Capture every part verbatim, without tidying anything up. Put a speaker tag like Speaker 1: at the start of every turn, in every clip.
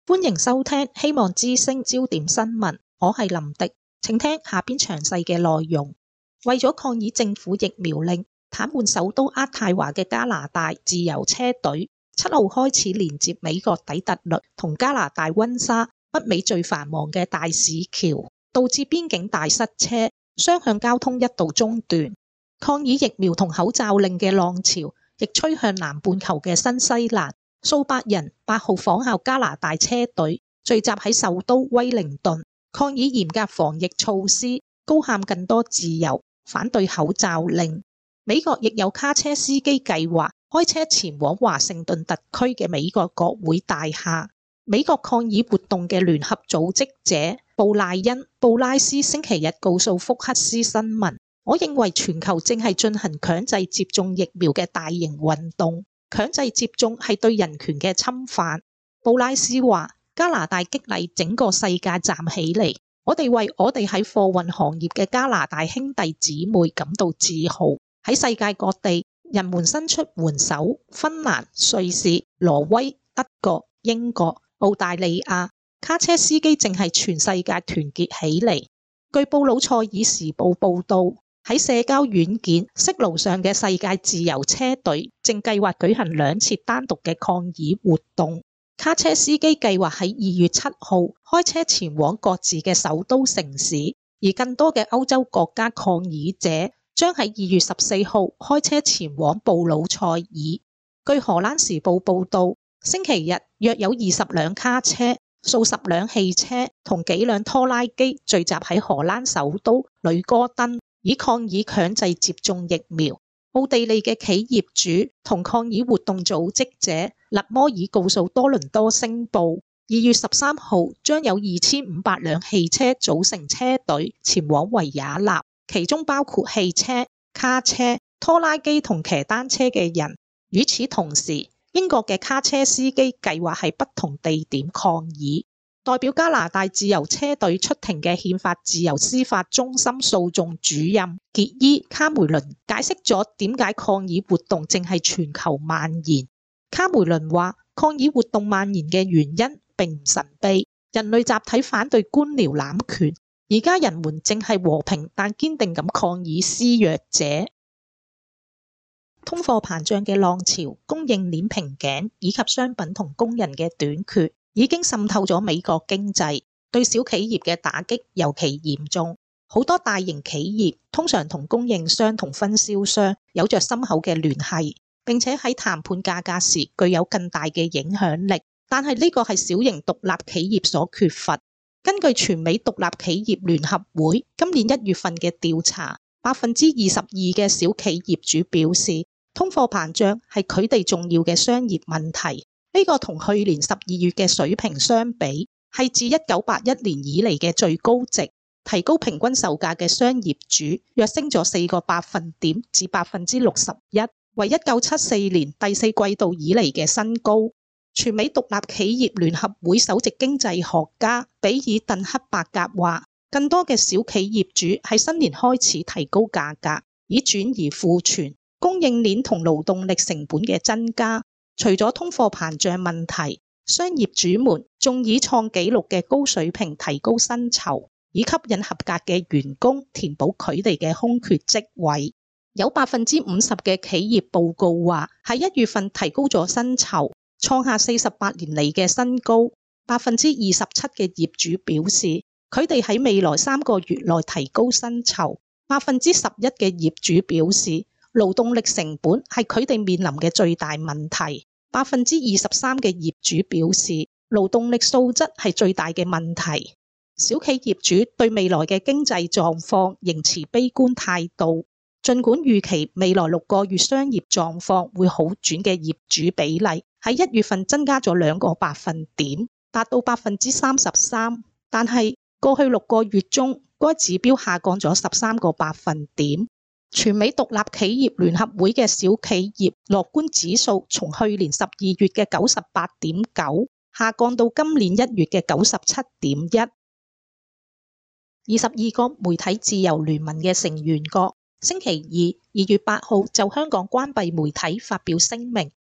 Speaker 1: 歡迎收聽希望之聲焦點新聞，我係林迪，請聽下邊詳細嘅內容。為咗抗議政府疫苗令，癱瘓首都渥太華嘅加拿大自由車隊，七號開始連接美國底特律同加拿大溫莎北美最繁忙嘅大使橋，導致邊境大塞車，雙向交通一度中斷。抗議疫苗同口罩令嘅浪潮亦吹向南半球嘅新西蘭，數百人八號仿效加拿大車隊聚集喺首都威靈頓，抗議嚴格防疫措施，高喊更多自由，反對口罩令。美國亦有卡車司機計劃開車前往華盛頓特區嘅美國國會大廈。美國抗議活動嘅聯合組織者布賴恩布拉斯星期日告訴福克斯新聞，我認為全球正係進行強制接種疫苗嘅大型運動，強制接種係對人權嘅侵犯。布拉斯話，加拿大激勵整個世界站起嚟，我哋為我哋喺貨運行業嘅加拿大兄弟姊妹感到自豪。喺世界各地，人們伸出援手，芬蘭、瑞士、挪威、德國、英國、澳大利亞卡車司機正係全世界團結起嚟。據布魯塞爾時報報道，喺社交軟件Signal上嘅世界自由車隊正計劃舉行兩次單獨嘅抗議活動。卡車司機計劃喺二月七號開車前往各自嘅首都城市，而更多嘅歐洲國家抗議者將喺二月十四號開車前往布魯塞爾。據荷蘭時報報道，星期日約有二十輛卡車、數十輛汽車同幾輛拖拉機聚集喺荷蘭首都呂哥登，以抗議強制接種疫苗。奧地利嘅企業主同抗議活動組織者勒摩爾告訴多倫多星報，二月十三號將有二千五百輛汽車組成車隊前往維也納，其中包括汽車、卡車、拖拉機同騎單車嘅人。與此同時，英國嘅卡車司機計劃喺不同地點抗議。代表加拿大自由車隊出庭嘅憲法自由司法中心訴訟主任傑伊卡梅倫解釋咗點解抗議活動正係全球蔓延。卡梅倫話，抗議活動蔓延嘅原因並唔神秘，人類集體反對官僚濫權，而家人們正係和平但堅定咁抗議施虐者。通貨膨脹嘅浪潮、供應鏈瓶頸以及商品同工人嘅短缺已經滲透咗美國經濟，對小企業嘅打擊尤其嚴重。好多大型企業通常同供應商同分銷商有着深厚嘅聯繫，並且喺談判價格時具有更大嘅影響力。但係呢個係小型獨立企業所缺乏。根據全美獨立企業聯合會今年一月份嘅調查，百分之二十二嘅小企業主表示，通貨膨脹係佢哋重要嘅商業問題。呢個同去年十二月嘅水平相比，係自一九八一年以嚟嘅最高值，提高平均售價嘅商業主躍升咗四個百分點至百分之六十一，為一九七四年第四季度以嚟嘅新高。全美獨立企業聯合會首席經濟學家比爾鄧克伯格話，更多嘅小企業主喺新年開始提高價格，以轉移庫存、供應鏈同勞動力成本嘅增加。除咗通貨膨脹問題，商業主們仲以創紀錄嘅高水平提高薪酬，以吸引合格嘅員工填補佢哋嘅空缺職位。有百分之五十嘅企業報告話，喺一月份提高咗薪酬，創下四十八年嚟嘅新高。百分之二十七嘅業主表示，佢哋喺未來三個月內提高薪酬。百分之十一嘅業主表示，勞動力成本係佢哋面臨嘅最大問題。百分之二十三嘅業主表示，勞動力素質係最大嘅問題。小企業主對未來嘅經濟狀況仍持悲觀態度，儘管預期未來六個月商業狀況會好轉嘅業主比例喺一月份增加咗兩個百分點，達到百分之三十三，但係過去六個月中，該指標下降咗十三個百分點。全美獨立企業聯合會嘅小企業樂觀指數從去年十二月嘅九十八點九下降到今年一月嘅九十七點一。二十二個媒體自由聯盟嘅成員國星期二二月八號就香港關閉媒體發表聲明，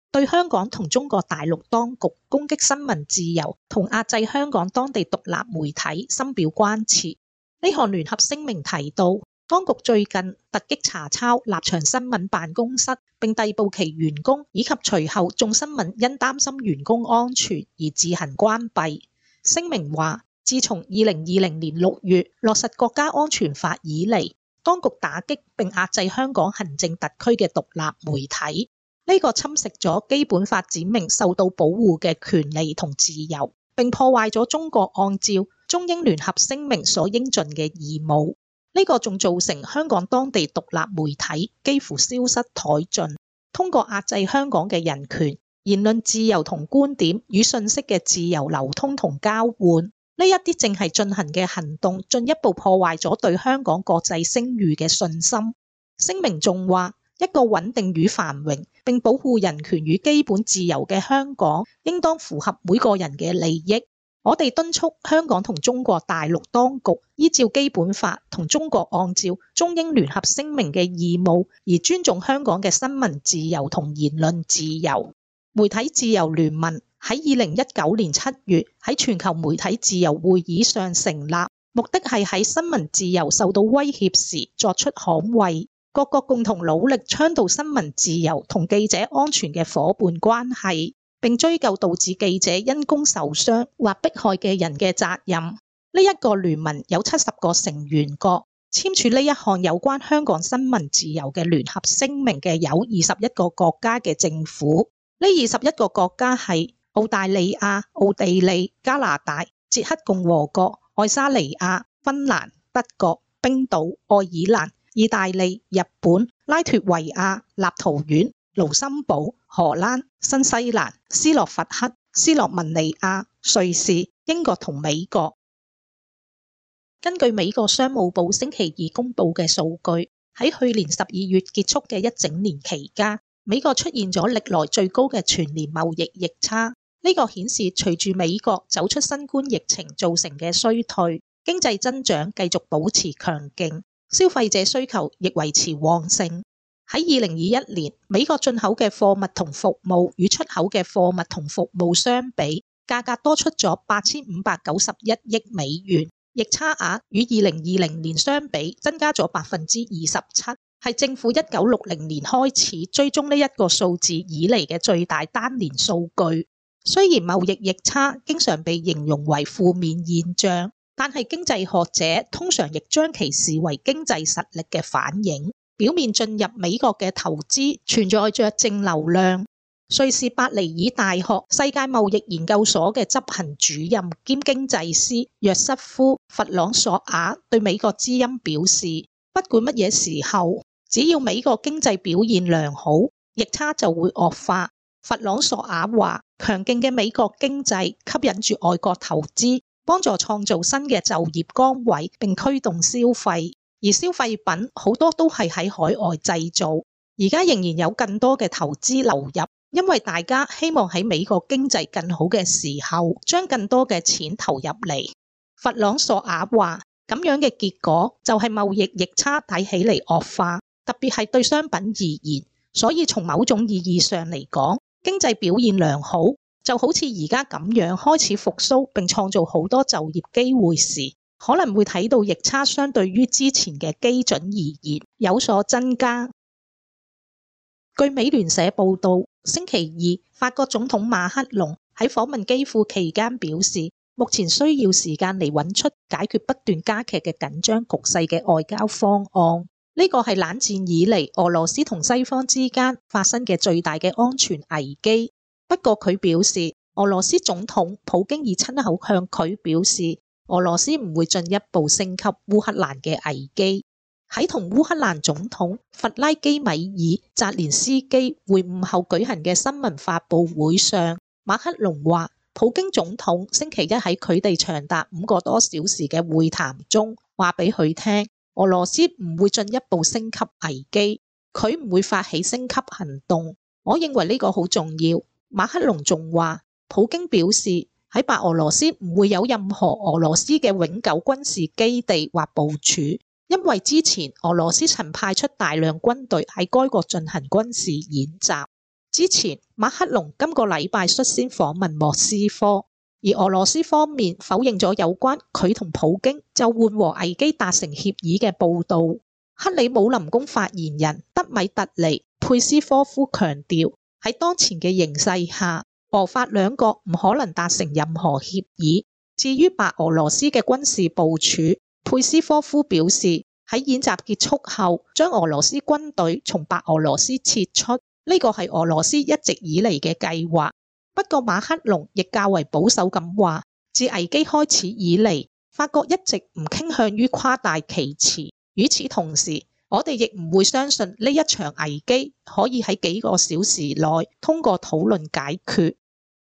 Speaker 1: 對香港同中國大陸當局攻擊新聞自由同壓制香港當地獨立媒體深表關切。呢項聯合聲明提到，當局最近突擊查抄立場新聞辦公室，並逮捕其員工，以及隨後眾新聞因擔心員工安全而自行關閉。聲明話，自從二零二零年六月落實國家安全法以嚟，當局打擊並壓制香港行政特區嘅獨立媒體，呢個侵蝕咗基本法指明受到保護嘅權利同自由，並破壞咗中國按照中英聯合聲明所應盡嘅義務。呢個仲造成香港當地獨立媒體幾乎消失殆盡，通過壓制香港嘅人權、言論自由同觀點與信息嘅自由流通同交換，呢一啲正係進行嘅行動，進一步破壞咗對香港國際聲譽嘅信心。聲明仲話，一個穩定與繁榮並保護人權與基本自由嘅香港，應當符合每個人嘅利益。我哋敦促香港同中國大陸當局依照基本法同中國按照中英聯合聲明嘅義務，而尊重香港嘅新聞自由同言論自由。媒體自由聯盟喺二零一九年七月喺全球媒體自由會議上成立，目的係喺新聞自由受到威脅時作出捍衛。各國共同努力倡導新聞自由同記者安全嘅夥伴關係，並追究導致記者因公受傷或迫害嘅人嘅責任。呢、這、一個聯盟有七十個成員國，簽署呢一項有關香港新聞自由嘅聯合聲明嘅有二十一個國家嘅政府。呢二十一個國家係澳大利亞、奧地利、加拿大、捷克共和國、愛沙尼亞、芬蘭、德國、冰島、愛爾蘭、意大利、日本、拉脫維亞、立陶宛、盧森堡、荷蘭、新西蘭、斯洛伐克、斯洛文尼亞、瑞士、英國同美國。根據美國商務部星期二公布嘅數據，喺去年十二月結束嘅一整年期間，美國出現咗歷來最高嘅全年貿易逆差。呢個顯示隨住美國走出新冠疫情造成嘅衰退，經濟增長繼續保持強勁，消費者需求亦維持旺盛。喺二零二一年，美國進口嘅貨物同服務與出口嘅貨物同服務相比，價格多出咗八千五百九十一億美元，逆差額與二零二零年相比增加咗百分之二十七，係政府一九六零年開始追蹤呢一個數字以嚟嘅最大單年數據。雖然貿易逆差經常被形容為負面現象，但係經濟學者通常亦將其視為經濟實力嘅反映。表面進入美國嘅投資存在着正流量。瑞士伯尼爾大學世界貿易研究所嘅執行主任兼經濟師約瑟夫·弗朗索瓦對美國之音表示，不管乜嘢時候，只要美國經濟表現良好，逆差就會惡化。弗朗索瓦話，強勁嘅美國經濟吸引住外國投資，幫助創造新嘅就業崗位並驅動消費。而消費品好多都係喺海外製造，而家仍然有更多嘅投資流入，因為大家希望喺美國經濟更好嘅時候，將更多嘅錢投入嚟。弗朗索瓦話，咁樣嘅結果就係貿易逆差睇起嚟惡化，特別係對商品而言。所以從某種意義上嚟講，經濟表現良好，就好似而家咁樣開始復甦並創造好多就業機會時，可能會睇到逆差相對於之前嘅基準而言有所增加。據美聯社報道，星期二法國總統馬克龍喺訪問基輔期間表示，目前需要時間嚟揾出解決不斷加劇嘅緊張局勢嘅外交方案。呢個係冷戰以嚟俄羅斯同西方之間發生嘅最大嘅安全危機。不過佢表示，俄羅斯總統普京已親口向佢表示，俄羅斯唔會進一步升級烏克蘭嘅危機。喺同烏克蘭總統弗拉基米爾澤連斯基會晤後舉行嘅新聞發佈會上，馬克龍話，普京總統星期一喺佢哋長達五個多小時嘅會談中話俾佢聽，俄羅斯唔會進一步升級危機，佢唔會發起升級行動。我認為呢個好重要。馬克龍仲話，普京表示，喺白俄羅斯唔會有任何俄羅斯嘅永久軍事基地或部署，因為之前俄羅斯曾派出大量軍隊喺該國進行軍事演習。 之前，馬克龍今個禮拜率先訪問莫斯科，而俄羅斯方面否認咗有關佢同普京就緩和危機達成協議嘅報導。克里姆林宮發言人德米特尼佩斯科夫強調，喺當前嘅形勢下，俄法兩國唔可能達成任何協議。至於白俄羅斯嘅軍事部署，佩斯科夫表示喺演習結束後，將俄羅斯軍隊從白俄羅斯撤出，呢個係俄羅斯一直以嚟嘅計劃。不過馬克龍亦較為保守咁話，自危機開始以嚟，法國一直唔傾向於誇大其詞。與此同時，我哋亦唔會相信呢一場危機可以喺幾個小時內通過討論解決。